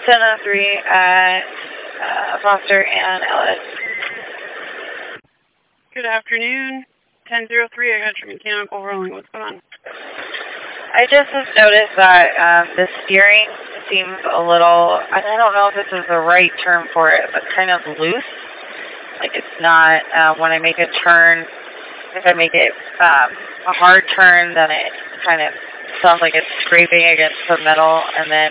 10:03 at Foster and Ellis. Good afternoon. 10:03. I got your mechanical rolling. What's going on? I just noticed that the steering seems a little, I don't know if this is the right term for it, but kind of loose. Like it's not, when I make a turn, if I make it a hard turn, then it kind of sounds like it's scraping against the metal, and then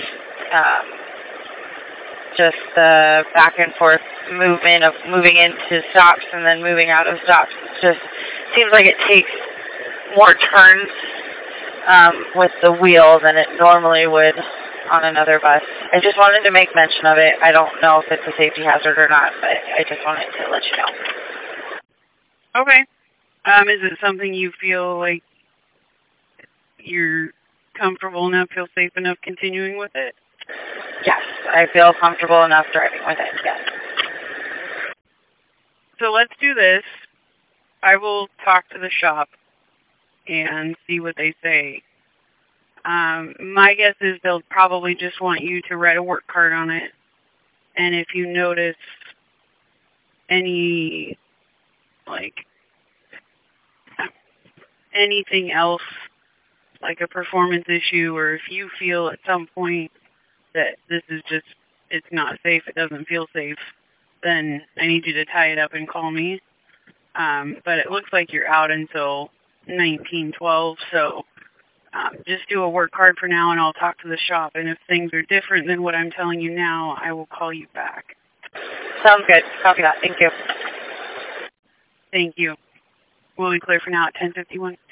just the back and forth movement of moving into stops and then moving out of stops. It just seems like it takes more turns with the wheel than it normally would on another bus. I just wanted to make mention of it. I don't know if it's a safety hazard or not, but I just wanted to let you know. Okay. Is it something you feel like you're comfortable enough, feel safe enough continuing with it? Yes, I feel comfortable enough driving with it, yes. So let's do this. I will talk to the shop and see what they say. My guess is they'll probably just want you to write a work card on it. And if you notice any, anything else, like a performance issue, or if you feel at some point that this is just, it's not safe, it doesn't feel safe, then I need you to tie it up and call me. But it looks like you're out until 1912, so just do a work card for now, and I'll talk to the shop. And if things are different than what I'm telling you now, I will call you back. Sounds good. Copy that. Thank you. Thank you. We'll be clear for now at 10:51.